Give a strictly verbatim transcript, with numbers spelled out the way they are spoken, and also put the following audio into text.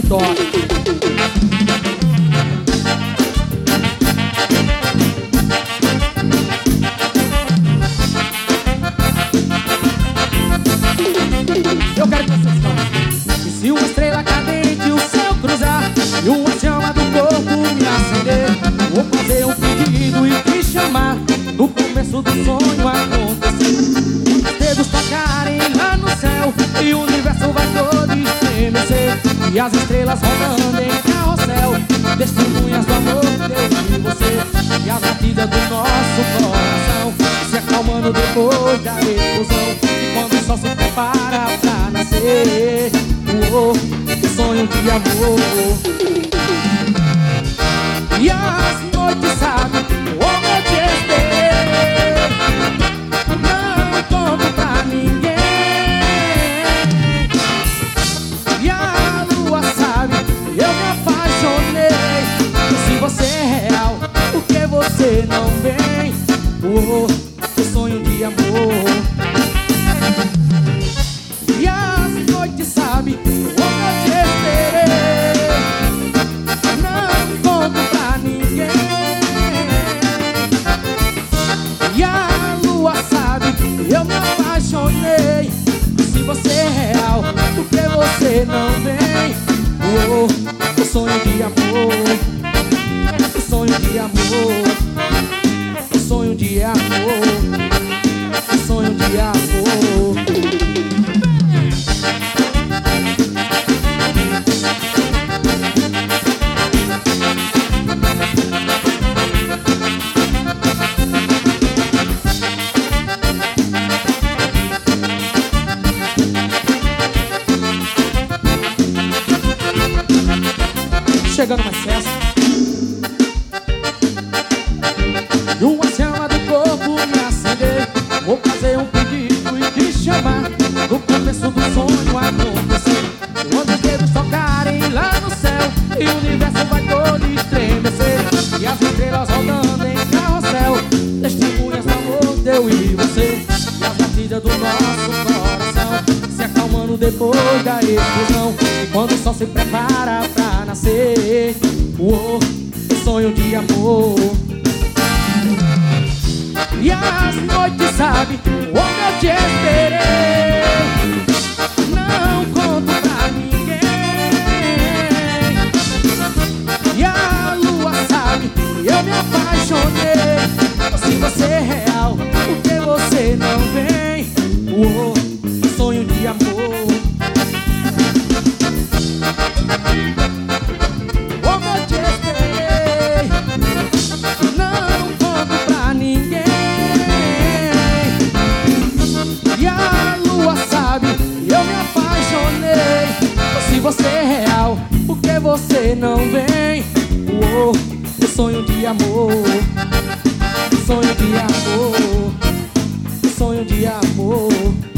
toca. Eu quero que vocês façam. E se uma estrela cadente o céu cruzar e uma chama do corpo me acender, vou fazer um pedido e te chamar. No começo do sonho acontecer, os dedos tocarem lá no céu e o universo vai todo estremecer, e as estrelas rodando em carrossel, testemunhas do amor de Deus e você, e a batida do nosso coração se acalmando depois da explosão, e quando o sol se prepara pra nascer, oh, oh, sonho de amor. E as noites sabem como eu te esperei, não conto pra ninguém. E a lua sabe, eu me apaixonei. E se você é real, por que você não vem? Oh, oh, sonho de amor. E as noites sabem como eu te esperei, não conto pra ninguém. E a lua sabe, eu me apaixonei. Se você é real, por que você não vem? Oh, oh, sonho de amor, sonho de amor, sonho de amor, sonho de amor. Chegando mais festa, e uma chama do corpo me acender, vou fazer um pedido e te chamar. No começo do sonho acontecer, quando os dedos tocarem lá no céu e o universo vai todo estremecer, e as estrelas rodando em carrossel, testemunhas do amor de eu e você, e a batida do nosso coração se acalmando depois da explosão, e quando o sol se prepara pra nascer, oh, oh, sonho de amor. E as noites sabem como eu te esperei, não conto pra ninguém. E a lua sabe, eu me apaixonei. Se você é real, por que você não vem? Oh, oh, sonho de amor. Como eu te esperei, não conto pra ninguém. E a lua sabe, eu me apaixonei. Se você é real, por que você não vem? Oh, oh, sonho de amor, sonho de amor, sonho de amor.